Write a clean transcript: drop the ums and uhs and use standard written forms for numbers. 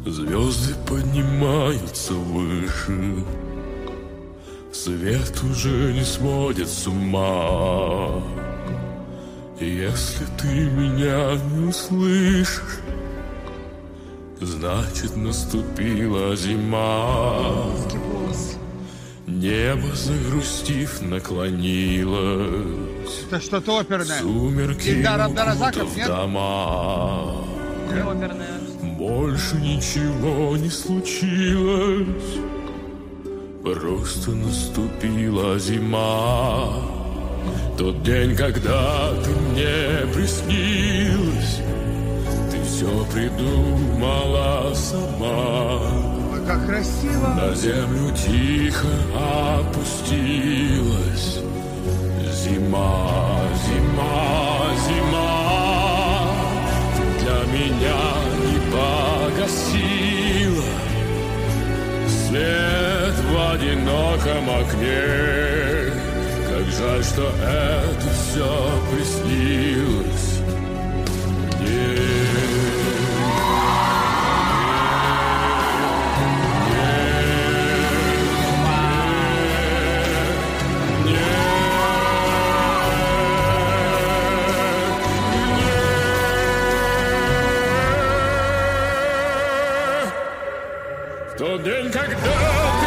Звезды поднимаются выше, свет уже не сводит с ума. Если ты меня не услышишь, значит наступила зима. Небо, загрустив, наклонилось. Это что-то оперное. Сумерки укутав дома. Оперное. Больше ничего не случилось, просто наступила зима. Тот день, когда ты мне приснилась, ты все придумала сама. Ой, как красиво. На землю тихо опустилась зима, зима, зима. Ты для меня не погасила свет в одиноком окне. Как жаль, что это все приснилось мне. В тот день, когда